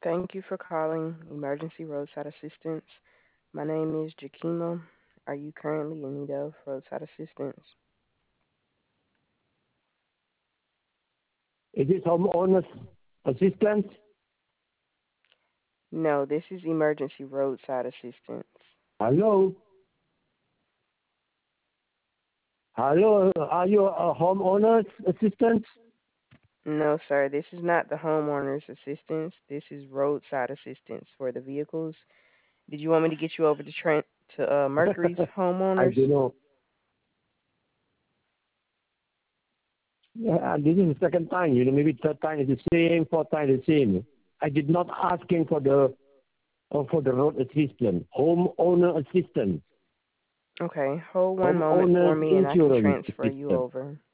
Thank you for calling Emergency Roadside Assistance. My name is Jakima. Are you currently in need of roadside assistance? Is this homeowners assistance? No, this is Emergency Roadside Assistance. Hello? Hello? Are you a homeowners assistance? No, sir, this is not the homeowner's assistance. This is roadside assistance for the vehicles. Did you want me to get you over to Mercury's I homeowners? don't know. Yeah, this is the second time. Maybe third time is the same, fourth time is the same. I did not asking for the road assistance, homeowner assistance, Okay, hold one moment for homeowners me and I can insurance transfer you assistance. over.